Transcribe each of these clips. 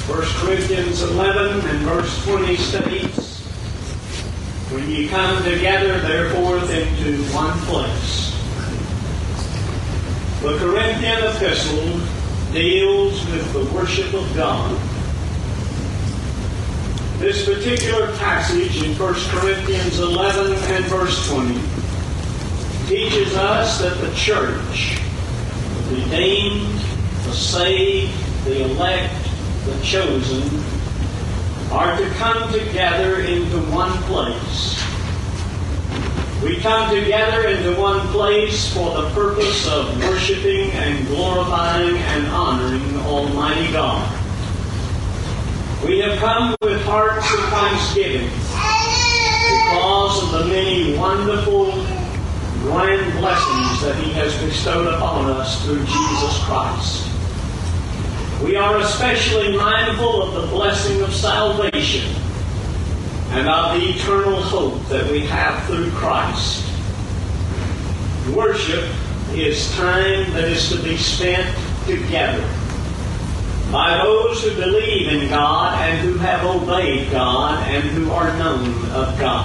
1 Corinthians 11 and verse 20 states, "When ye come together, therefore, into one place." The Corinthian epistle deals with the worship of God. This particular passage in 1 Corinthians 11 and verse 20 teaches us that the church, the redeemed, the saved, the elect, the chosen, are to come together into one place. We come together into one place for the purpose of worshiping and glorifying and honoring Almighty God. We have come with hearts of thanksgiving because of the many wonderful, grand blessings that He has bestowed upon us through Jesus Christ. We are especially mindful of the blessing of salvation and of the eternal hope that we have through Christ. Worship is time that is to be spent together by those who believe in God and who have obeyed God and who are known of God.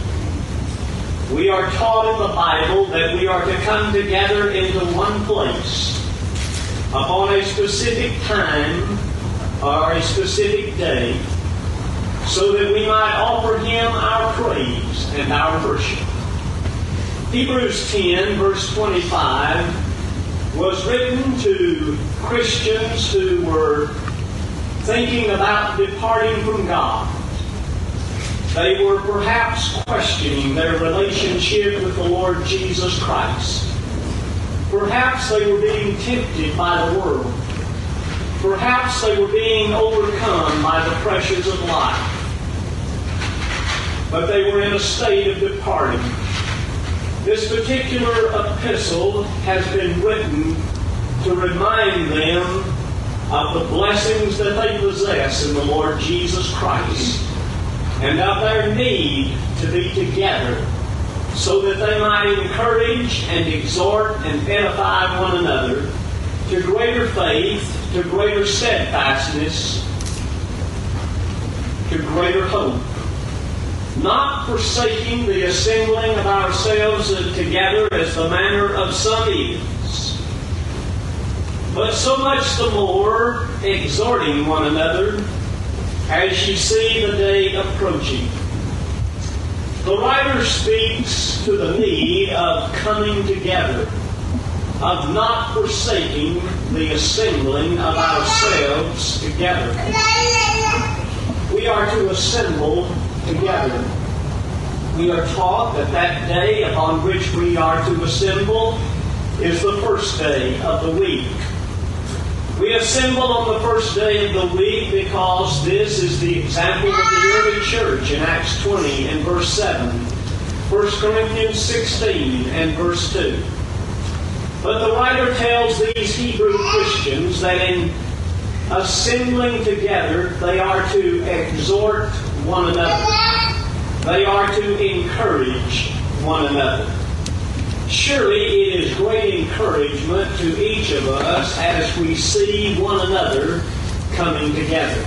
We are taught in the Bible that we are to come together into one place upon a specific time or a specific day so that we might offer Him our praise and our worship. Hebrews 10 verse 25 was written to Christians who were thinking about departing from God. They were perhaps questioning their relationship with the Lord Jesus Christ. Perhaps they were being tempted by the world. Perhaps they were being overcome by the pressures of life. But they were in a state of departing. This particular epistle has been written to remind them of the blessings that they possess in the Lord Jesus Christ and of their need to be together so that they might encourage and exhort and edify one another to greater faith, to greater steadfastness, to greater hope. Not forsaking the assembling of ourselves together as the manner of some is, but so much the more exhorting one another as you see the day approaching. The writer speaks to the need of coming together, of not forsaking the assembling of ourselves together. We are to assemble together. We are taught that that day upon which we are to assemble is the first day of the week. We assemble on the first day of the week because this is the example of the early church in Acts 20 and verse 7, 1 Corinthians 16 and verse 2. But the writer tells these Hebrew Christians that in assembling together they are to exhort one another. They are to encourage one another. Surely it is great encouragement to each of us as we see one another coming together.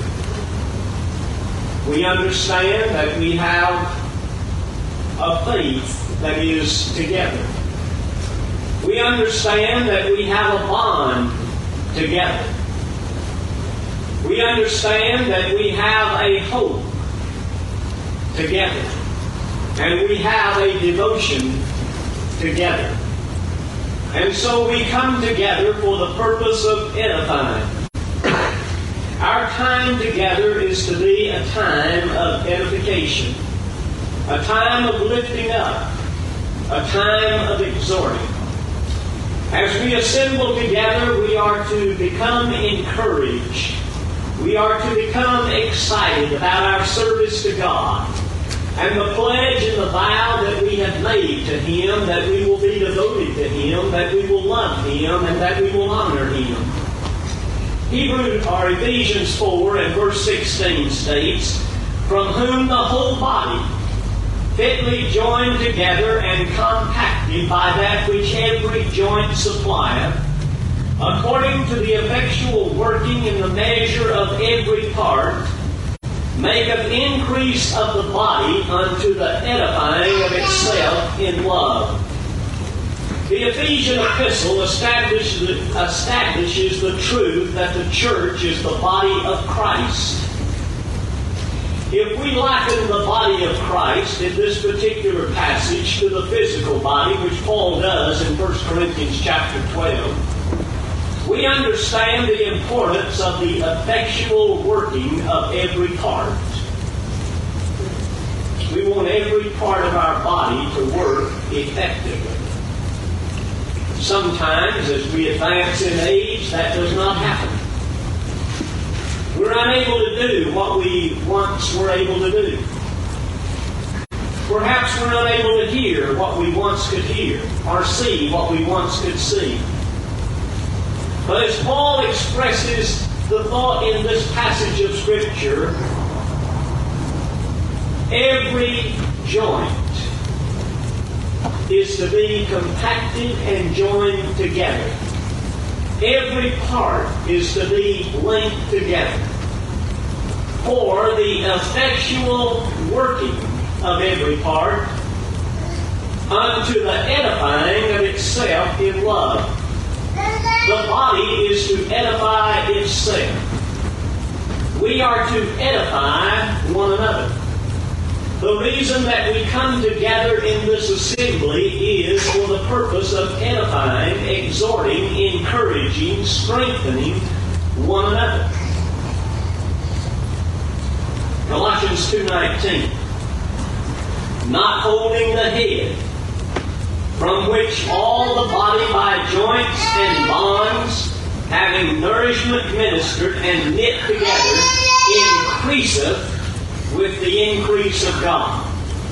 We understand that we have a faith that is together. We understand that we have a bond together. We understand that we have a hope together. And we have a devotion together. And so we come together for the purpose of edifying. Our time together is to be a time of edification, a time of lifting up, a time of exhorting. As we assemble together, we are to become encouraged. We are to become excited about our service to God and the pledge and the vow that we have made to Him that we will be devoted to Him, that we will love Him, and that we will honor Him. Ephesians 4 and verse 16 states, "From whom the whole body, fitly joined together and compacted by that which every joint supplieth, according to the effectual working in the measure of every part, maketh increase of the body unto the edifying of itself in love. The Ephesian epistle establishes the truth that the church is the body of Christ. If we liken the body of Christ in this particular passage to the physical body, which Paul does in 1 Corinthians chapter 12, we understand the importance of the effectual working of every part. We want every part of our body to work effectively. Sometimes, as we advance in age, that does not happen. We're unable to do what we once were able to do. Perhaps we're unable to hear what we once could hear, or see what we once could see. But as Paul expresses the thought in this passage of Scripture, every joint is to be compacted and joined together. Every part is to be linked together for the effectual working of every part unto the edifying of itself in love. The body is to edify itself. We are to edify one another. The reason that we come together in this assembly is for the purpose of edifying, exhorting, encouraging, strengthening one another. Colossians 2:19. Not holding the head, from which all the body by joints and bonds, having nourishment ministered and knit together, increaseth with the increase of God.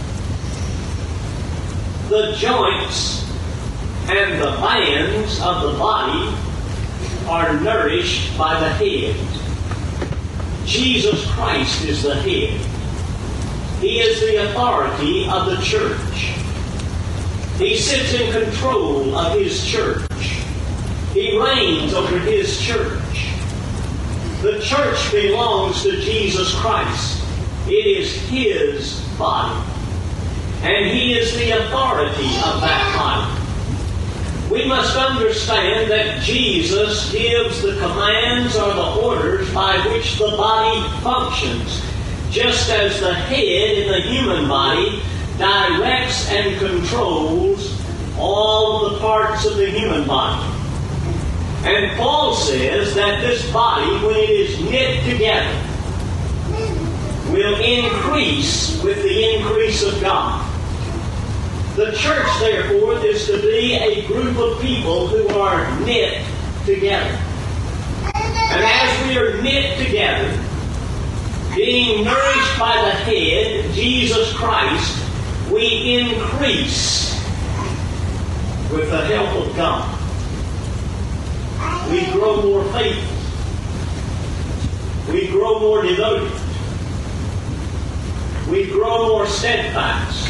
The joints and the bands of the body are nourished by the head. Jesus Christ is the head. He is the authority of the church. He sits in control of His church. He reigns over His church. The church belongs to Jesus Christ. It is His body. And He is the authority of that body. We must understand that Jesus gives the commands or the orders by which the body functions, just as the head in the human body directs and controls all the parts of the human body. And Paul says that this body, when it is knit together, will increase with the increase of God. The church, therefore, is to be a group of people who are knit together. And as we are knit together, being nourished by the head, Jesus Christ, we increase with the help of God. We grow more faithful. We grow more devoted. We grow more steadfast.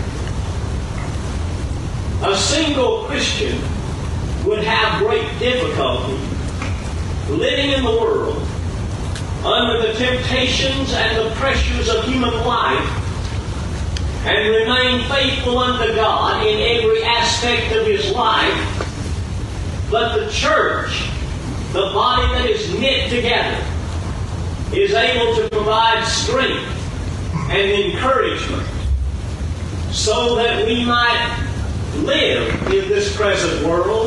A single Christian would have great difficulty living in the world under the temptations and the pressures of human life and remain faithful unto God in every aspect of his life. But the church, the body that is knit together, is able to provide strength and encouragement so that we might live in this present world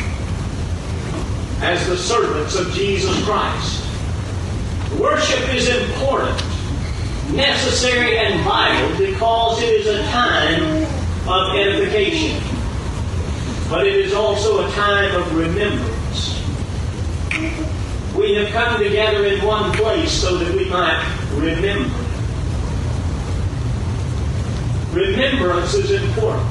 as the servants of Jesus Christ. Worship is important, necessary, and vital because it is a time of edification. But it is also a time of remembrance. We have come together in one place so that we might remember. Remembrance is important.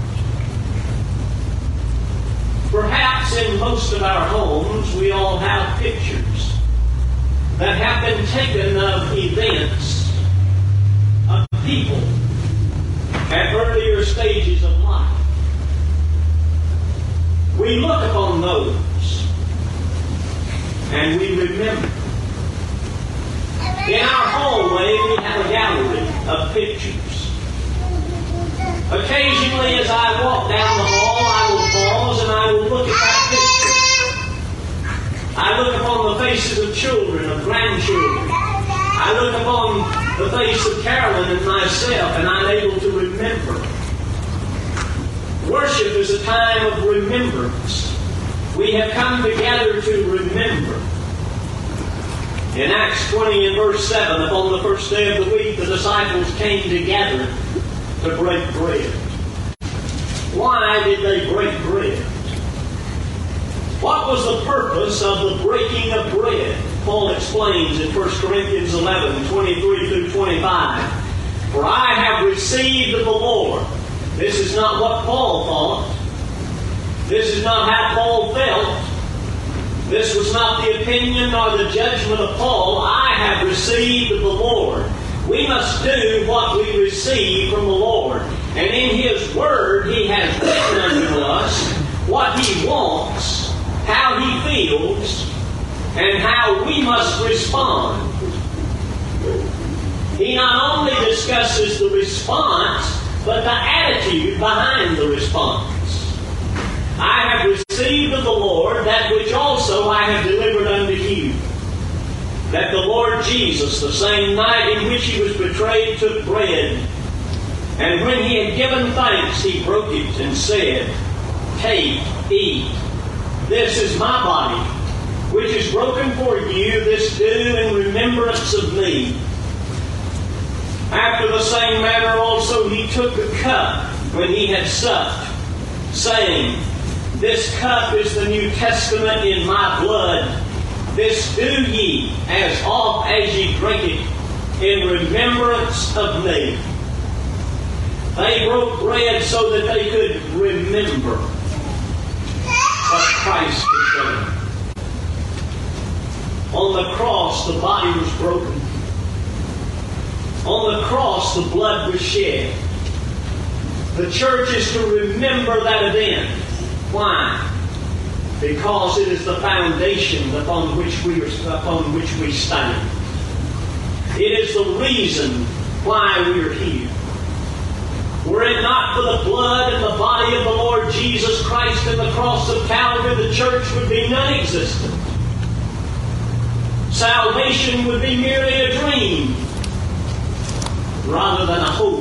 Perhaps in most of our homes we all have pictures that have been taken of events, of people at earlier stages of life. We look upon those and we remember. In our hallway, we have a gallery of pictures. Occasionally, as I walk down the hall, I will pause and I will look at that picture. I look upon the faces of children, of grandchildren. I look upon the face of Carolyn and myself, and I'm able to remember. Worship is a time of remembrance. We have come together to remember. In Acts 20 and verse 7, upon the first day of the week, the disciples came together to break bread. Why did they break bread? What was the purpose of the breaking of bread? Paul explains in 1 Corinthians 11, 23 through 25. For I have received of the Lord. This is not what Paul thought. This is not how Paul felt. This was not the opinion nor the judgment of Paul. I have received of the Lord. We must do what we receive from the Lord. And in His Word, He has written unto us what He wants, how He feels, and how we must respond. He not only discusses the response, but the attitude behind the response. I have received of the Lord that which also I have delivered unto you. That the Lord Jesus, the same night in which He was betrayed, took bread. And when He had given thanks, He broke it and said, Take, eat. This is my body, which is broken for you. This do in remembrance of me. After the same manner also He took a cup when He had supped, saying, This cup is the New Testament in my blood. This do ye as oft as ye drink it in remembrance of me. They broke bread so that they could remember what Christ had done. On the cross, the body was broken. On the cross, the blood was shed. The church is to remember that event. Why? Because it is the foundation upon which we stand. It is the reason why we are here. Were it not for the blood and the body of the Lord Jesus Christ and the cross of Calvary, the church would be non-existent. Salvation would be merely a dream rather than a hope.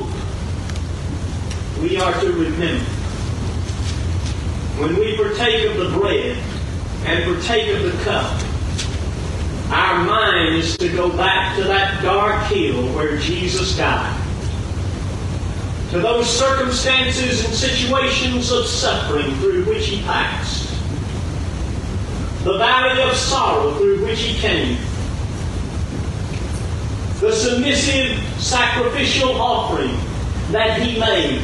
We are to remember. When we partake of the bread and partake of the cup, our mind is to go back to that dark hill where Jesus died. To those circumstances and situations of suffering through which He passed. The valley of sorrow through which He came. The submissive sacrificial offering that He made.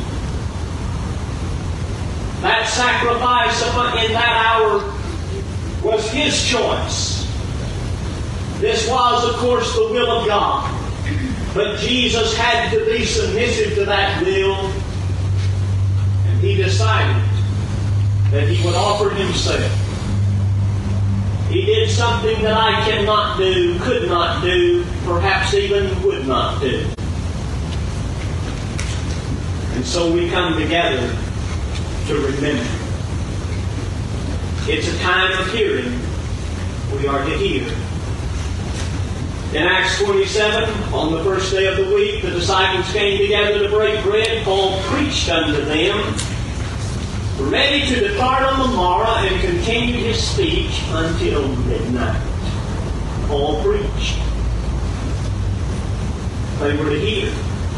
That sacrifice in that hour was His choice. This was, of course, the will of God. But Jesus had to be submissive to that will. And He decided that He would offer Himself. He did something that I cannot do, could not do, perhaps even would not do. And so we come together to remember. It's a time of hearing. We are to hear. In Acts 27, on the first day of the week, the disciples came together to break bread. Paul preached unto them, ready to depart on the morrow, and continued his speech until midnight. Paul preached. They were to hear.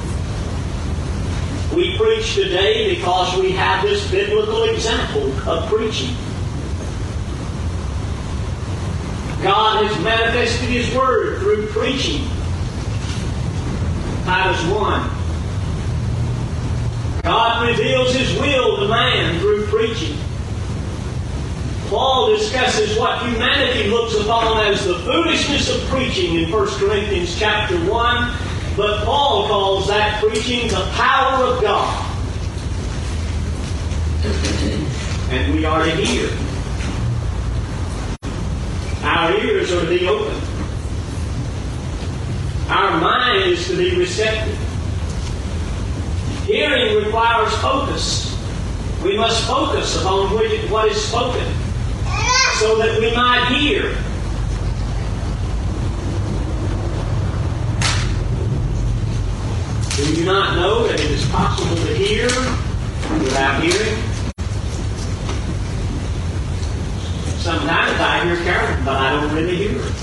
We preach today because we have this biblical example of preaching. God has manifested His Word through preaching. Titus 1. God reveals His will to man through preaching. Paul discusses what humanity looks upon as the foolishness of preaching in 1 Corinthians chapter 1. But Paul calls that preaching the power of God. And we are to hear. Our ears are to be open. Our mind is to be receptive. Hearing requires focus. We must focus upon what is spoken so that we might hear. Do you not know that it is possible to hear without hearing? Sometimes I hear Carolyn, but I don't really hear her.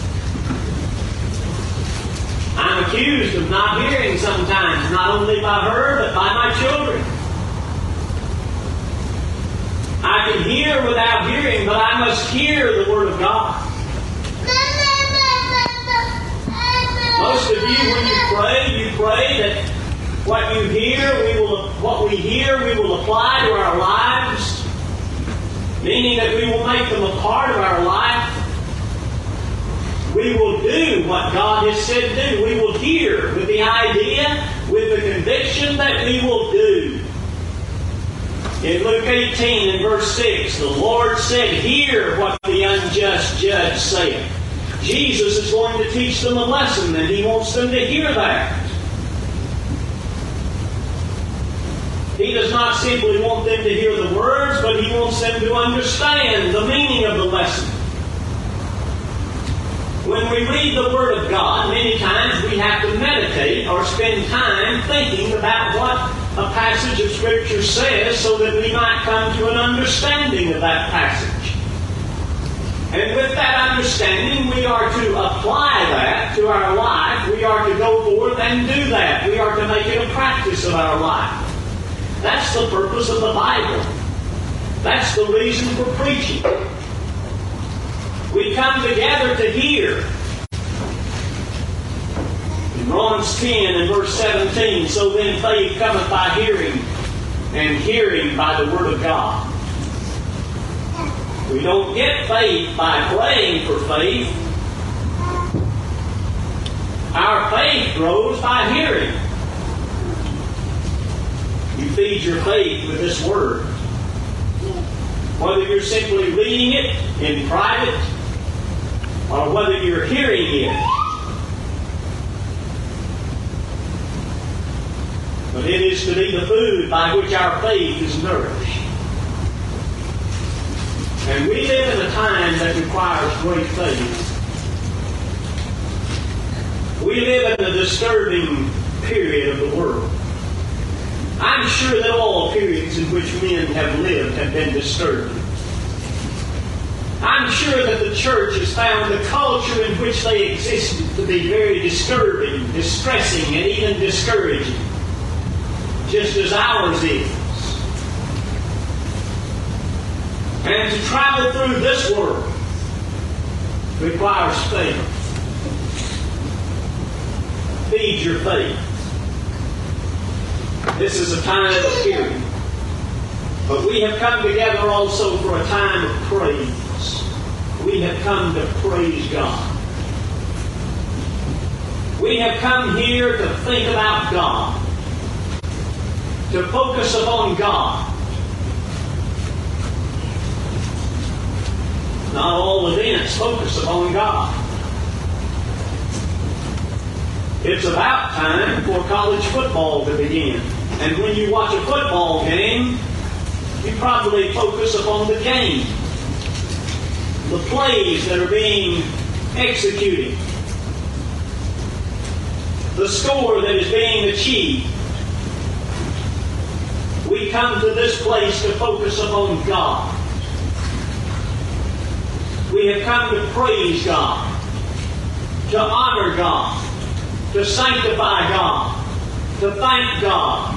I'm accused of not hearing sometimes, not only by her, but by my children. I can hear without hearing, but I must hear the Word of God. Most of you, when you pray that what you hear, what we hear, we will apply to our lives, meaning that we will make them a part of our life. We will do what God has said to do. We will hear with the idea, with the conviction that we will do. In Luke 18 and verse 6, the Lord said, "Hear what the unjust judge saith." Jesus is going to teach them a lesson, and He wants them to hear that. He does not simply want them to hear the words, but He wants them to understand the meaning of the lesson. When we read the Word of God, many times we have to meditate or spend time thinking about what a passage of Scripture says so that we might come to an understanding of that passage. And with that understanding, we are to apply that to our life. We are to go forth and do that. We are to make it a practice of our life. That's the purpose of the Bible. That's the reason for preaching. We come together to hear. In Romans 10 and verse 17, "So then faith cometh by hearing, and hearing by the Word of God." We don't get faith by praying for faith. Our faith grows by hearing. You feed your faith with this Word. Whether you're simply reading it in private or whether you're hearing it. But it is to be the food by which our faith is nourished. And we live in a time that requires great faith. We live in a disturbing period of the world. I'm sure that all periods in which men have lived have been disturbing. I'm sure that the church has found the culture in which they existed to be very disturbing, distressing, and even discouraging, just as ours is. And to travel through this world requires faith. Feed your faith. This is a time of hearing. But we have come together also for a time of praise. We have come to praise God. We have come here to think about God. To focus upon God. Not all events focus upon God. It's about time for college football to begin. And when you watch a football game, you probably focus upon the game. The plays that are being executed. The score that is being achieved. We come to this place to focus upon God. We have come to praise God, to honor God, to sanctify God, to thank God.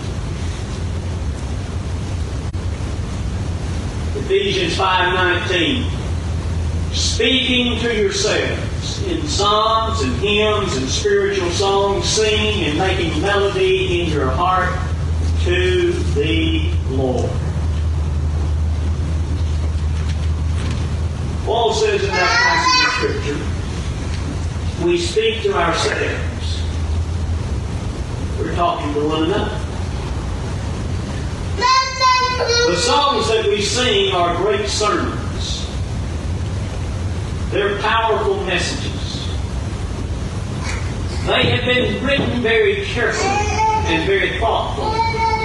Ephesians 5:19. Speaking to yourselves in psalms and hymns and spiritual songs, singing and making melody in your heart to the Lord. Paul says in that passage of Scripture, we speak to ourselves. We're talking to one another. The songs that we sing are great sermons. They're powerful messages. They have been written very carefully and very thoughtfully.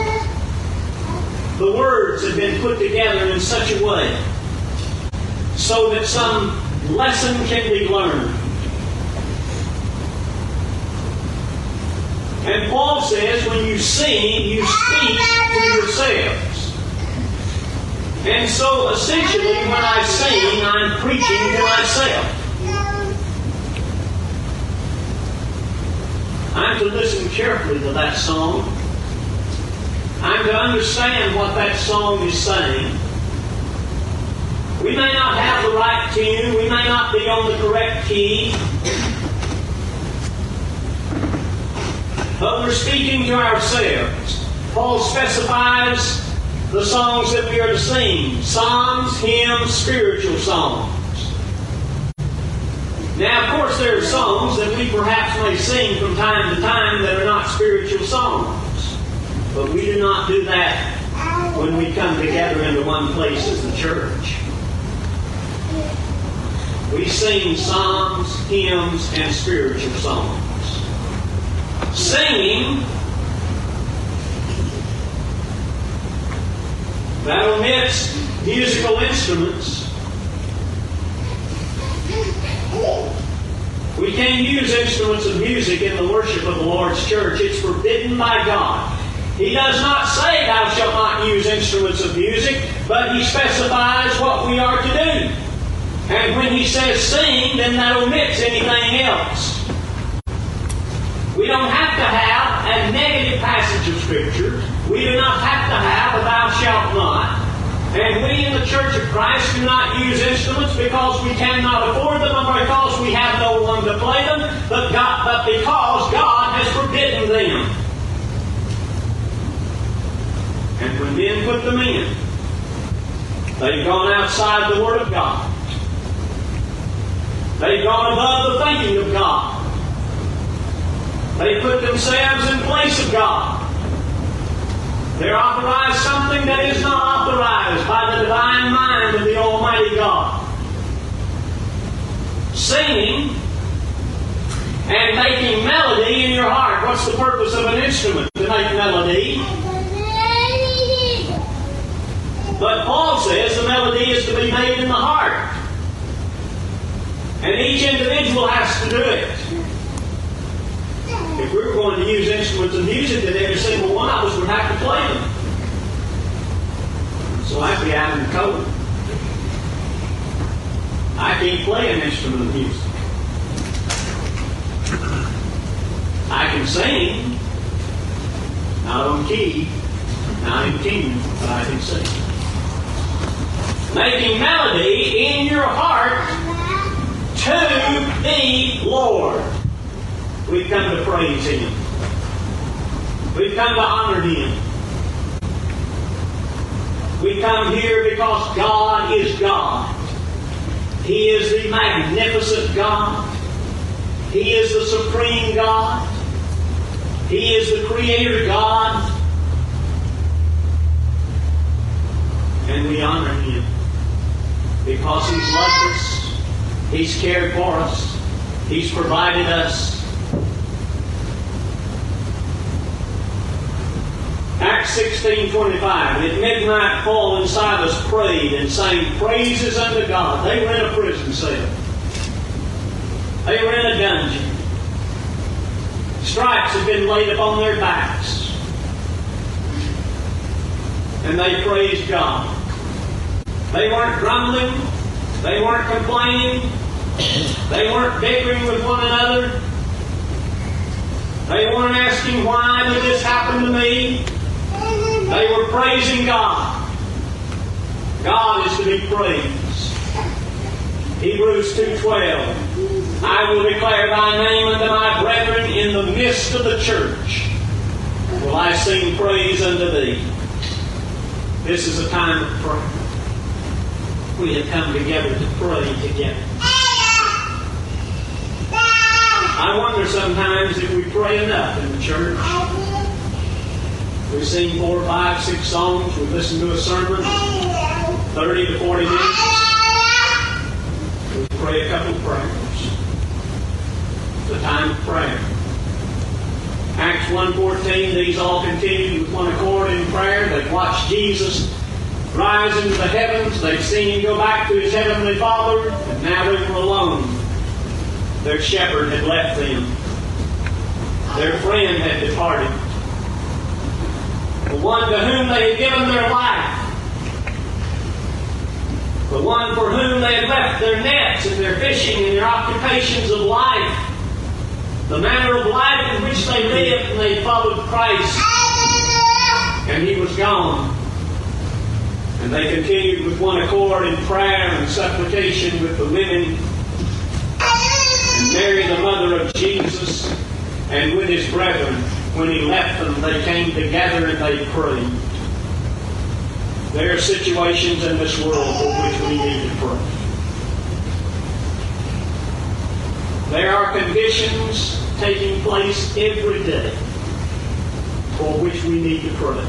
The words have been put together in such a way so that some lesson can be learned. And Paul says, when you sing, you speak to yourselves. And so, essentially, when I sing, I'm preaching to myself. I'm to listen carefully to that song. I'm to understand what that song is saying. We may not have the right tune. We may not be on the correct key. But we're speaking to ourselves. Paul specifies the songs that we are to sing. Psalms, hymns, spiritual songs. Now, of course, there are songs that we perhaps may sing from time to time that are not spiritual songs. But we do not do that when we come together into one place as the church. We sing psalms, hymns, and spiritual songs. Singing that omits musical instruments. We can't use instruments of music in the worship of the Lord's church. It's forbidden by God. He does not say, "Thou shalt not use instruments of music," but He specifies what we are to do. And when He says sing, then that omits anything else. We don't have to have a negative passage of Scripture. We do not have to have a "thou shalt not." And we in the Church of Christ do not use instruments because we cannot afford them or because we have no one to play them, but because God has forbidden them. And when men put them in, they've gone outside the Word of God. They've gone above the thinking of God. They put themselves in place of God. They're authorized something that is not authorized by the divine mind of the Almighty God. Singing and making melody in your heart. What's the purpose of an instrument? To make melody. But Paul says the melody is to be made in the heart. And each individual has to do it. If we were going to use instruments of music, then every single one of us would have to play them. So I'd be out in the cold. I can't play an instrument of music. I can sing, not on key, not in tune, but I can sing. Making melody in your heart to the Lord. We've come to praise Him. We've come to honor Him. We come here because God is God. He is the magnificent God. He is the supreme God. He is the Creator God. And we honor Him because He's loved us. He's cared for us. He's provided us. Acts 16:25. And at midnight Paul and Silas prayed and sang praises unto God. They were in a prison cell. They were in a dungeon. Stripes had been laid upon their backs. And they praised God. They weren't grumbling. They weren't complaining. They weren't bickering with one another. They weren't asking, why did this happen to me? They were praising God. God is to be praised. Hebrews 2:12. I will declare thy name unto my brethren in the midst of the church. Will I sing praise unto thee. This is a time of prayer. We have come together to pray together. I wonder sometimes if we pray enough in the church. We sing 4, 5, 6 songs. We listen to a sermon, 30 to 40 minutes. We pray a couple of prayers. It's a time of prayer. Acts 1:14, these all continued with one accord in prayer. They've watched Jesus rise into the heavens. They've seen Him go back to His Heavenly Father. And now they were alone. Their shepherd had left them. Their friend had departed. The one to whom they had given their life. The one for whom they had left their nets and their fishing and their occupations of life. The manner of life in which they lived, and they followed Christ. And He was gone. And they continued with one accord in prayer and supplication with the women. And Mary, the mother of Jesus, and with His brethren. When He left them, they came together and they prayed. There are situations in this world for which we need to pray. There are conditions taking place every day for which we need to pray.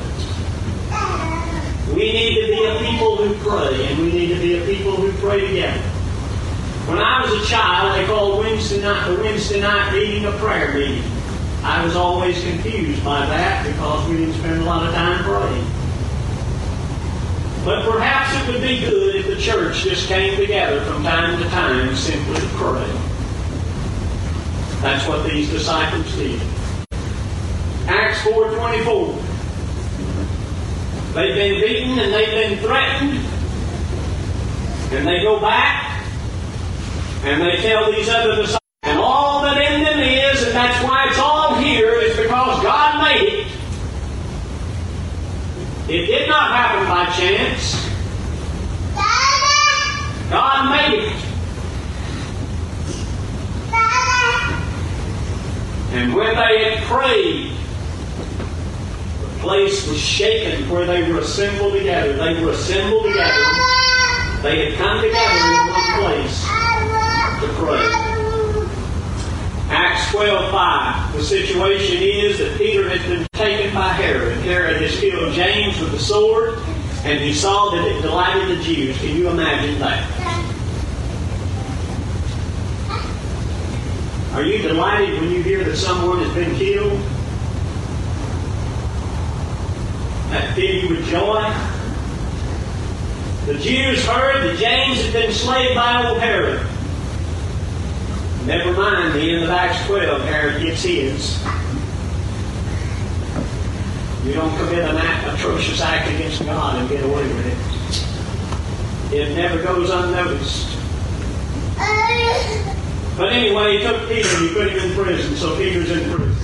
We need to be a people who pray, and we need to be a people who pray together. When I was a child, they called the Wednesday night meeting a prayer meeting. I was always confused by that because we didn't spend a lot of time praying. But perhaps it would be good if the church just came together from time to time simply to pray. That's what these disciples did. Acts 4:24. They've been beaten and they've been threatened. And they go back and they tell these other disciples. And all that in them is, and that's why it's all here, is because God made it. It did not happen by chance. God made it. And when they had prayed, the place was shaken where they were assembled together. They were assembled together. They had come together in one place to pray. Acts 12:5. The situation is that Peter has been taken by Herod. Herod has killed James with the sword, and he saw that it delighted the Jews. Can you imagine that? Are you delighted when you hear that someone has been killed? That fill you with joy? The Jews heard that James had been slayed by old Herod. Never mind, the end of Acts 12, Herod gets his. You don't commit an atrocious act against God and get away with it. It never goes unnoticed. But anyway, he took Peter and he put him in prison, so Peter's in prison.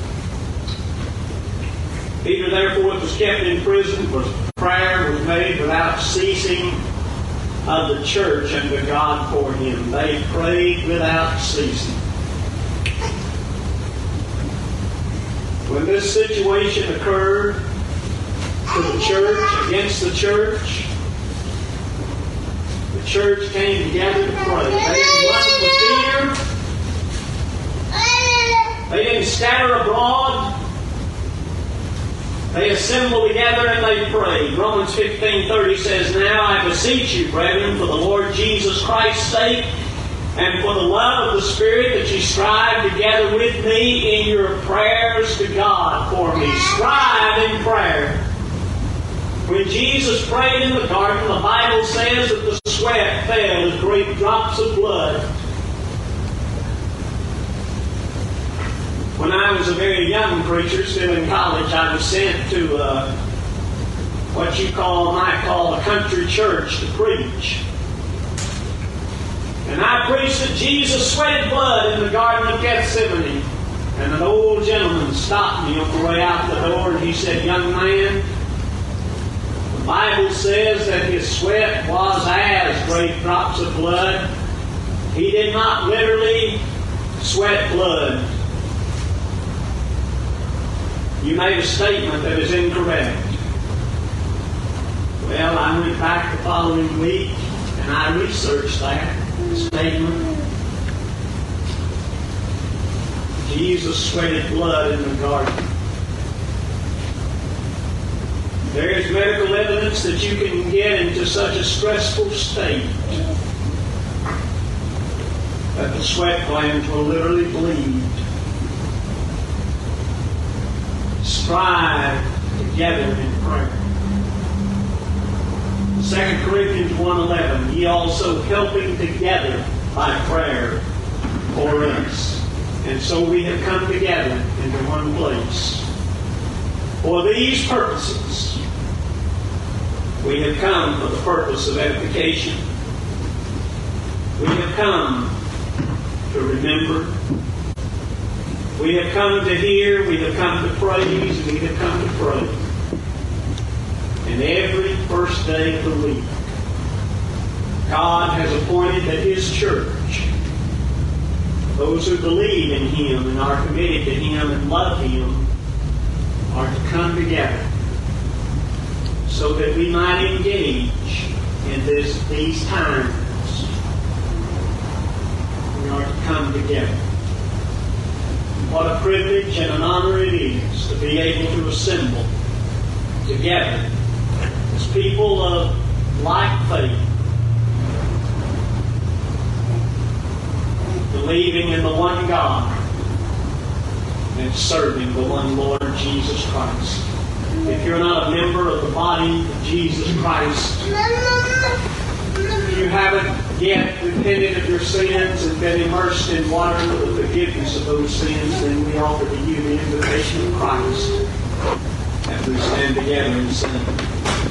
Peter therefore was kept in prison, prayer was made without ceasing of the church unto God for him. They prayed without ceasing. When this situation occurred to the church, against the church came together to pray. They didn't run for fear. They didn't scatter abroad. They assembled together and they prayed. Romans 15:30 says, Now I beseech you, brethren, for the Lord Jesus Christ's sake, and for the love of the Spirit, that you strive together with me in your prayers to God for me. Strive in prayer. When Jesus prayed in the garden, the Bible says that the sweat fell as great drops of blood. When I was a very young preacher, still in college, I was sent to what you might call a country church to preach. And I preached that Jesus sweated blood in the Garden of Gethsemane. And an old gentleman stopped me on the way out the door and he said, Young man, the Bible says that his sweat was as great drops of blood. He did not literally sweat blood. You made a statement that is incorrect. Well, I went back the following week and I researched that statement. Jesus sweated blood in the garden. There is medical evidence that you can get into such a stressful state that the sweat glands will literally bleed. Strive together in prayer. 2 Corinthians 1:11, ye also helping together by prayer for us. And so we have come together into one place. For these purposes, we have come for the purpose of edification. We have come to remember. We have come to hear. We have come to praise. We have come to pray. And every first day of the week, God has appointed that His church, those who believe in Him and are committed to Him and love Him, are to come together so that we might engage in these times. We are to come together. What a privilege and an honor it is to be able to assemble together as people of like faith, believing in the one God and serving the one Lord Jesus Christ. If you're not a member of the body of Jesus Christ, if you haven't yet repented of your sins and been immersed in water for the forgiveness of those sins, then we offer to you the invitation of Christ as we stand together and sing.